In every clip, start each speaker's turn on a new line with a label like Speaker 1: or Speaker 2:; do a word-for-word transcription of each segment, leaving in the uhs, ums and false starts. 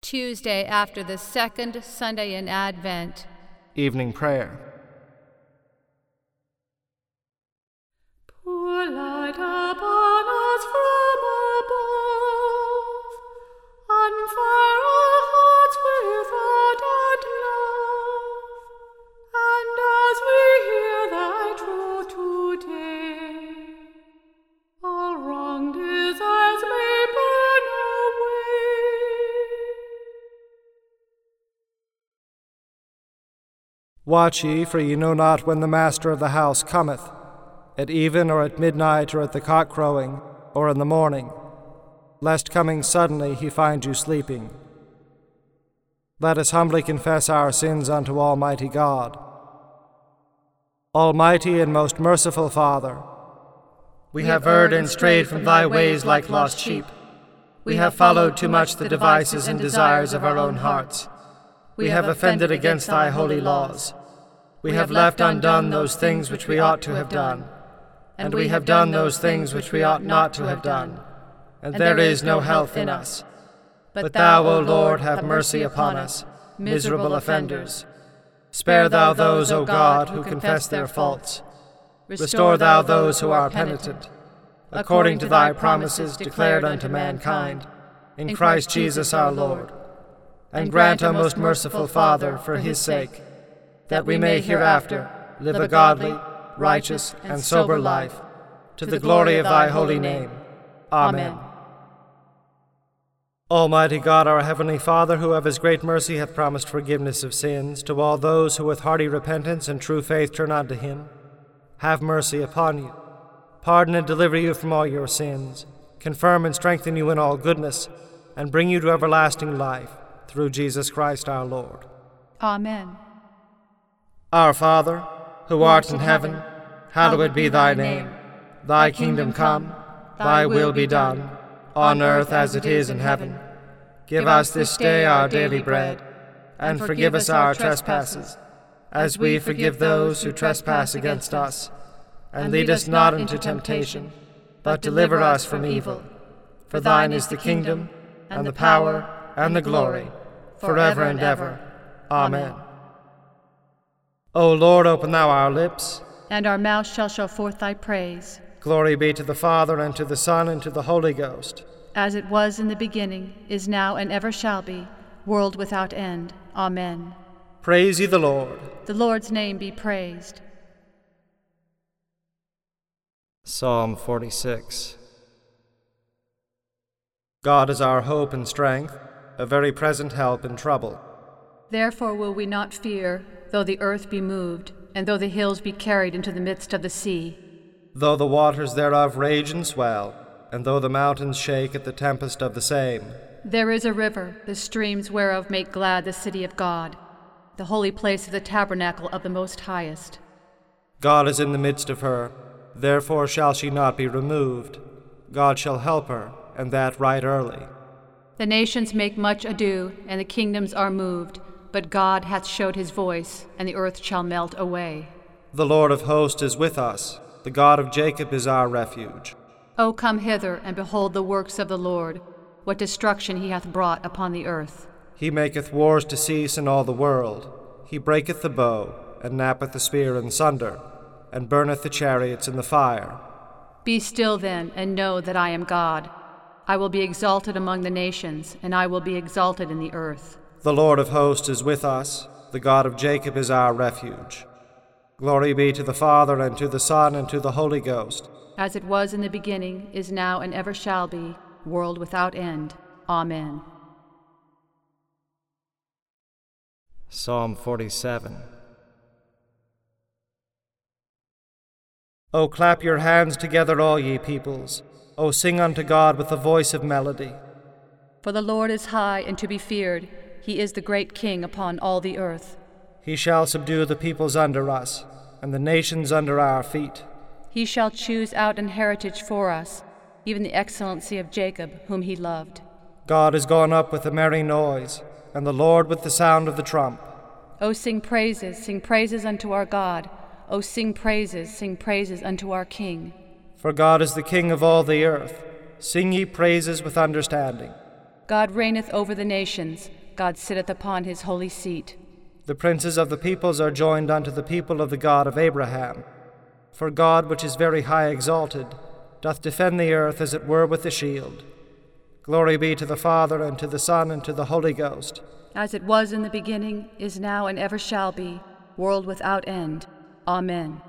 Speaker 1: Tuesday after the second Sunday in Advent.
Speaker 2: Evening Prayer.
Speaker 3: Pour light upon us from above, unfurl our hearts with ardent love, and as we hear thy truth today, all wrong desires may burn away.
Speaker 2: Watch ye, for ye know not when the master of the house cometh, at even or at midnight or at the cock crowing or in the morning, lest coming suddenly he find you sleeping. Let us humbly confess our sins unto Almighty God. Almighty and most merciful Father, we have erred and strayed from thy ways like lost sheep. We have followed too much the devices and desires of our own hearts. We have offended against thy holy laws. We have left undone those things which we ought to have done, and we have done those things which we ought not to have done, and there is no health in us. But thou, O Lord, have mercy upon us, miserable offenders. Spare thou those, O God, who confess their faults. Restore thou those who are penitent, according to thy promises declared unto mankind, in Christ Jesus our Lord. And grant, O most merciful Father, for his sake, that we may hereafter live a godly, righteous, and sober life, to the glory of thy holy name. Amen. Almighty God, our heavenly Father, who of his great mercy hath promised forgiveness of sins to all those who with hearty repentance and true faith turn unto him, have mercy upon you, pardon and deliver you from all your sins, confirm and strengthen you in all goodness, and bring you to everlasting life, through Jesus Christ our Lord.
Speaker 1: Amen.
Speaker 2: Our Father, who art in heaven, hallowed be thy name. Thy kingdom come, thy will be done, on earth as it is in heaven. Give us this day our daily bread, and forgive us our trespasses, as we forgive those who trespass against us. And lead us not into temptation, but deliver us from evil. For thine is the kingdom, and the power, and the glory, forever and ever. Amen. O Lord, open thou our lips,
Speaker 1: and our mouth shall show forth thy praise.
Speaker 2: Glory be to the Father, and to the Son, and to the Holy Ghost.
Speaker 1: As it was in the beginning, is now, and ever shall be, world without end. Amen.
Speaker 2: Praise ye the Lord.
Speaker 1: The Lord's name be praised.
Speaker 2: Psalm forty-six. God is our hope and strength, a very present help in trouble.
Speaker 1: Therefore will we not fear, though the earth be moved, and though the hills be carried into the midst of the sea.
Speaker 2: Though the waters thereof rage and swell, and though the mountains shake at the tempest of the same.
Speaker 1: There is a river, the streams whereof make glad the city of God, the holy place of the tabernacle of the Most Highest.
Speaker 2: God is in the midst of her, therefore shall she not be removed. God shall help her, and that right early.
Speaker 1: The nations make much ado, and the kingdoms are moved, but God hath showed his voice, and the earth shall melt away.
Speaker 2: The Lord of hosts is with us, the God of Jacob is our refuge.
Speaker 1: O come hither, and behold the works of the Lord, what destruction he hath brought upon the earth.
Speaker 2: He maketh wars to cease in all the world. He breaketh the bow, and knappeth the spear in sunder, and burneth the chariots in the fire.
Speaker 1: Be still then, and know that I am God. I will be exalted among the nations, and I will be exalted in the earth.
Speaker 2: The Lord of hosts is with us, the God of Jacob is our refuge. Glory be to the Father, and to the Son, and to the Holy Ghost.
Speaker 1: As it was in the beginning, is now, and ever shall be, world without end. Amen.
Speaker 2: Psalm forty-seven. O clap your hands together, all ye peoples. O sing unto God with the voice of melody.
Speaker 1: For the Lord is high and to be feared. He is the great King upon all the earth.
Speaker 2: He shall subdue the peoples under us, and the nations under our feet.
Speaker 1: He shall choose out an heritage for us, even the excellency of Jacob, whom he loved.
Speaker 2: God is gone up with a merry noise, and the Lord with the sound of the trump.
Speaker 1: O sing praises, sing praises unto our God. O sing praises, sing praises unto our King.
Speaker 2: For God is the King of all the earth. Sing ye praises with understanding.
Speaker 1: God reigneth over the nations. God sitteth upon his holy seat.
Speaker 2: The princes of the peoples are joined unto the people of the God of Abraham. For God, which is very high exalted, doth defend the earth as it were with a shield. Glory be to the Father, and to the Son, and to the Holy Ghost.
Speaker 1: As it was in the beginning, is now, and ever shall be, world without end. Amen.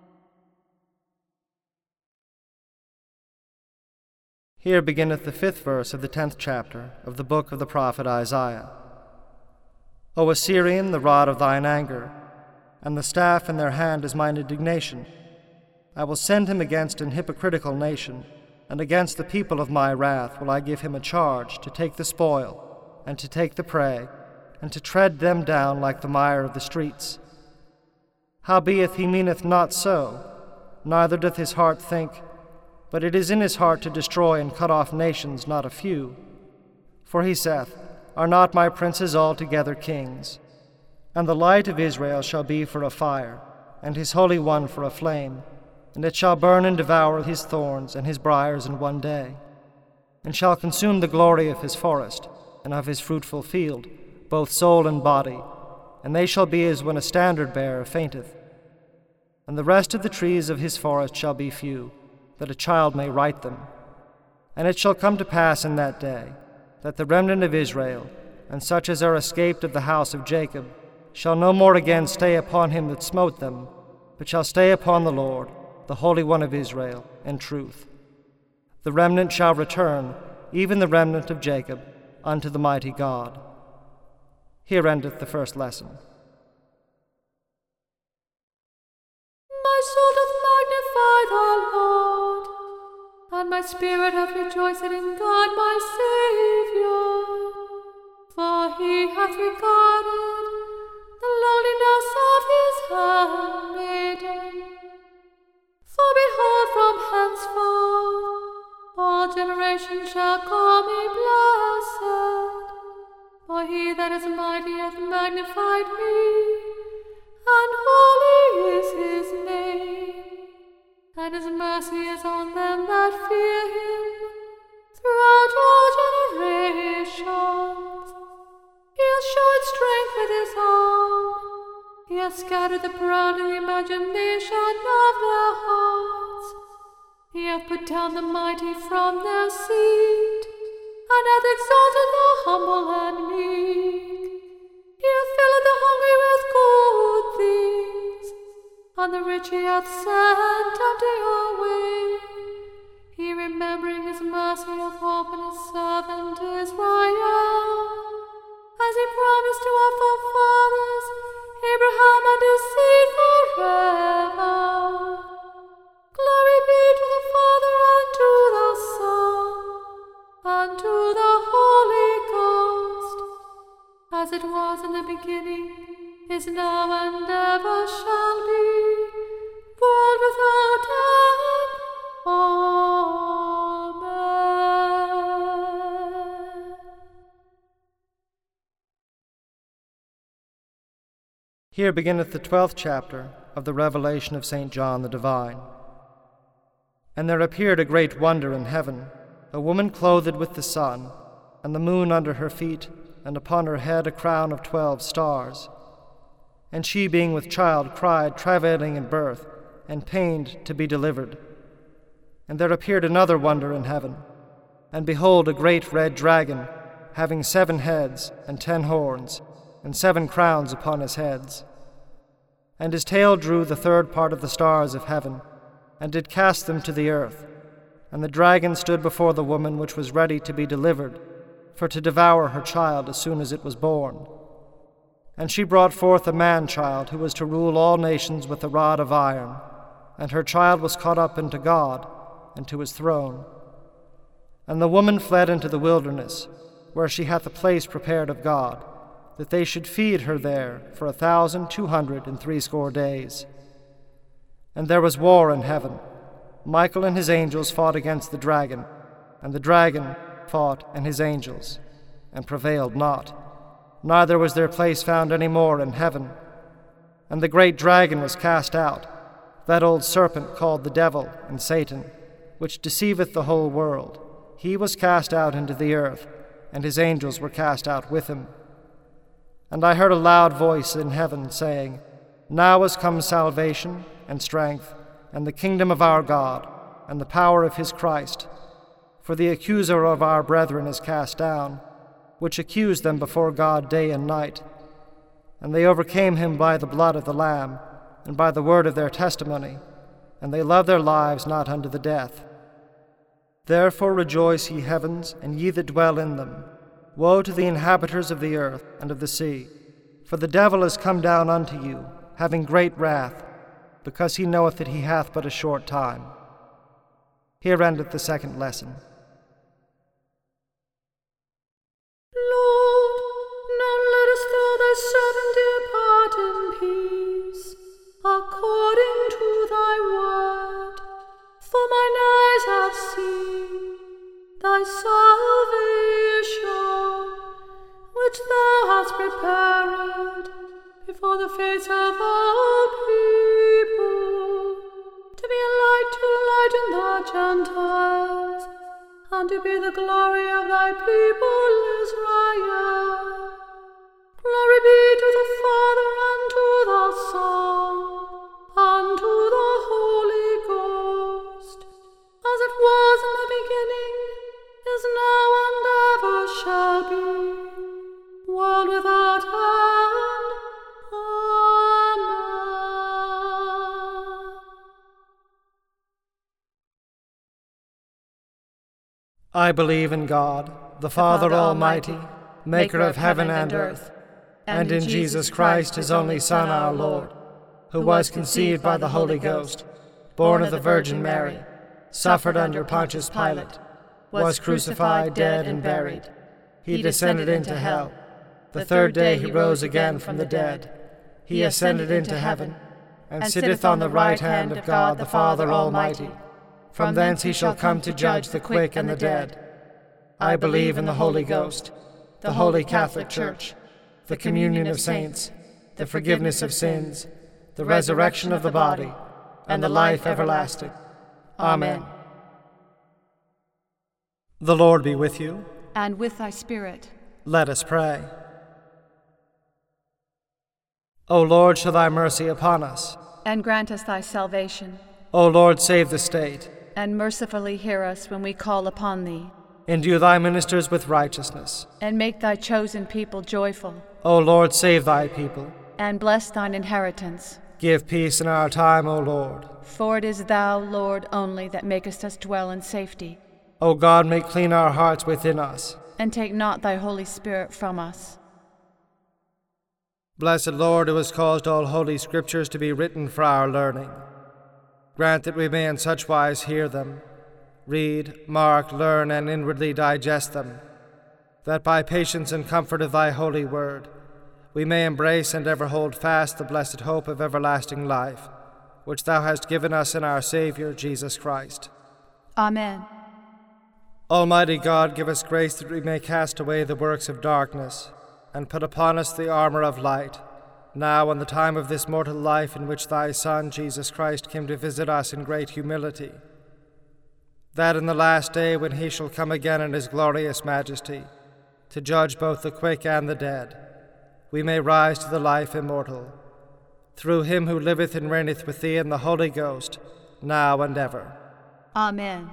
Speaker 2: Here beginneth the fifth verse of the tenth chapter of the book of the prophet Isaiah. O Assyrian, the rod of thine anger, and the staff in their hand is mine indignation. I will send him against an hypocritical nation, and against the people of my wrath will I give him a charge to take the spoil, and to take the prey, and to tread them down like the mire of the streets. Howbeit he meaneth not so, neither doth his heart think, but it is in his heart to destroy and cut off nations, not a few. For he saith, Are not my princes altogether kings? And the light of Israel shall be for a fire, and his Holy One for a flame, and it shall burn and devour his thorns and his briars in one day, and shall consume the glory of his forest, and of his fruitful field, both soul and body, and they shall be as when a standard-bearer fainteth. And the rest of the trees of his forest shall be few, that a child may write them. And it shall come to pass in that day, that the remnant of Israel, and such as are escaped of the house of Jacob, shall no more again stay upon him that smote them, but shall stay upon the Lord, the Holy One of Israel, in truth. The remnant shall return, even the remnant of Jacob, unto the mighty God. Here endeth the first lesson.
Speaker 3: My soul doth magnify the Lord, and my spirit hath rejoiced in God my Saviour. For he hath regarded the lowliness of his handmaiden. For behold, from henceforth all generations shall call me blessed. For he that is mighty hath magnified me, and holy is his name. And his mercy is on them that fear him throughout all generations. He hath showed strength with his arm. He hath scattered the proud in the imagination of their hearts. He hath put down the mighty from their seat, and hath exalted the humble and meek. He hath filled the hungry with good things, and the rich he hath sent empty away. He, remembering his mercy, hath opened his servant Israel, as he promised to our forefathers, Abraham and his seed forever. Glory be to the Father, and to the Son, and to the Holy Ghost, as it was in the beginning, is now, and ever shall be, world without end. Amen.
Speaker 2: Here beginneth the twelfth chapter of the Revelation of Saint John the Divine. And there appeared a great wonder in heaven, a woman clothed with the sun, and the moon under her feet, and upon her head a crown of twelve stars. And she, being with child, cried, travailing in birth, and pained to be delivered. And there appeared another wonder in heaven, and behold, a great red dragon, having seven heads and ten horns, and seven crowns upon his heads. And his tail drew the third part of the stars of heaven, and did cast them to the earth. And the dragon stood before the woman which was ready to be delivered, for to devour her child as soon as it was born. And she brought forth a man-child who was to rule all nations with a rod of iron, and her child was caught up into God, and to his throne. And the woman fled into the wilderness, where she hath a place prepared of God, that they should feed her there for a thousand two hundred and threescore days. And there was war in heaven. Michael and his angels fought against the dragon, and the dragon fought and his angels, and prevailed not. Neither was their place found any more in heaven. And the great dragon was cast out, that old serpent called the devil and Satan, which deceiveth the whole world. He was cast out into the earth, and his angels were cast out with him. And I heard a loud voice in heaven saying, Now is come salvation and strength, and the kingdom of our God, and the power of his Christ. For the accuser of our brethren is cast down, which accused them before God day and night. And they overcame him by the blood of the Lamb, and by the word of their testimony, and they loved their lives not unto the death. Therefore rejoice, ye heavens, and ye that dwell in them. Woe to the inhabitants of the earth and of the sea, for the devil is come down unto you, having great wrath, because he knoweth that he hath but a short time. Here endeth the second lesson.
Speaker 3: Lord, now lettest thou thy servant depart in peace, according to thy word. For mine eyes have seen thy salvation, which thou hast prepared before the face of all people, to be a light to lighten the Gentiles, and to be the glory of thy people Israel. Glory be to the Father, and to the Son, and to the Holy Ghost, as it was in the beginning, is now, and ever shall be, world without end. Amen.
Speaker 2: I believe in God, the Father Almighty, maker of heaven and earth, and in Jesus Christ, his only Son, our Lord, who was conceived by the Holy Ghost, born of the Virgin Mary, suffered under Pontius Pilate, was crucified, dead, and buried. He descended into hell. The third day he rose again from the dead. He ascended into heaven, and sitteth on the right hand of God the Father Almighty. From thence he shall come to judge the quick and the dead. I believe in the Holy Ghost, the Holy Catholic Church, the communion of saints, the forgiveness of sins, the resurrection of the body, and the life everlasting. Amen. The Lord be with you.
Speaker 1: And with thy spirit.
Speaker 2: Let us pray. O Lord, show thy mercy upon us.
Speaker 1: And grant us thy salvation.
Speaker 2: O Lord, save the state.
Speaker 1: And mercifully hear us when we call upon thee.
Speaker 2: Endue thy ministers with righteousness.
Speaker 1: And make thy chosen people joyful.
Speaker 2: O Lord, save thy people.
Speaker 1: And bless thine inheritance.
Speaker 2: Give peace in our time, O Lord.
Speaker 1: For it is thou, Lord, only that makest us dwell in safety.
Speaker 2: O God, make clean our hearts within us.
Speaker 1: And take not thy Holy Spirit from us.
Speaker 2: Blessed Lord, who hast caused all holy scriptures to be written for our learning, grant that we may in such wise hear them, read, mark, learn, and inwardly digest them, that by patience and comfort of thy holy word we may embrace and ever hold fast the blessed hope of everlasting life, which thou hast given us in our Saviour, Jesus Christ.
Speaker 1: Amen.
Speaker 2: Almighty God, give us grace that we may cast away the works of darkness, and put upon us the armor of light, now in the time of this mortal life in which thy Son, Jesus Christ, came to visit us in great humility, that in the last day, when he shall come again in his glorious majesty, to judge both the quick and the dead, we may rise to the life immortal, through him who liveth and reigneth with thee in the Holy Ghost, now and ever.
Speaker 1: Amen.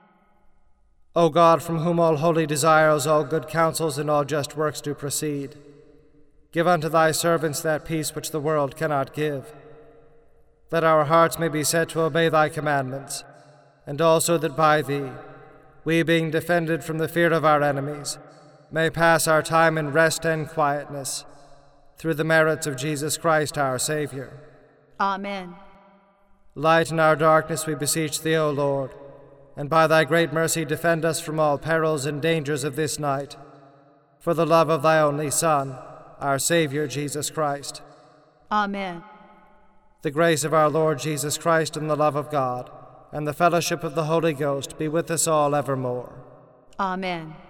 Speaker 2: O God, from whom all holy desires, all good counsels, and all just works do proceed, give unto thy servants that peace which the world cannot give, that our hearts may be set to obey thy commandments, and also that by thee, we being defended from the fear of our enemies, may pass our time in rest and quietness, through the merits of Jesus Christ our Savior.
Speaker 1: Amen.
Speaker 2: Lighten our darkness, we beseech thee, O Lord, and by thy great mercy defend us from all perils and dangers of this night, for the love of thy only Son, our Savior, Jesus Christ.
Speaker 1: Amen.
Speaker 2: The grace of our Lord Jesus Christ, and the love of God, and the fellowship of the Holy Ghost be with us all evermore.
Speaker 1: Amen.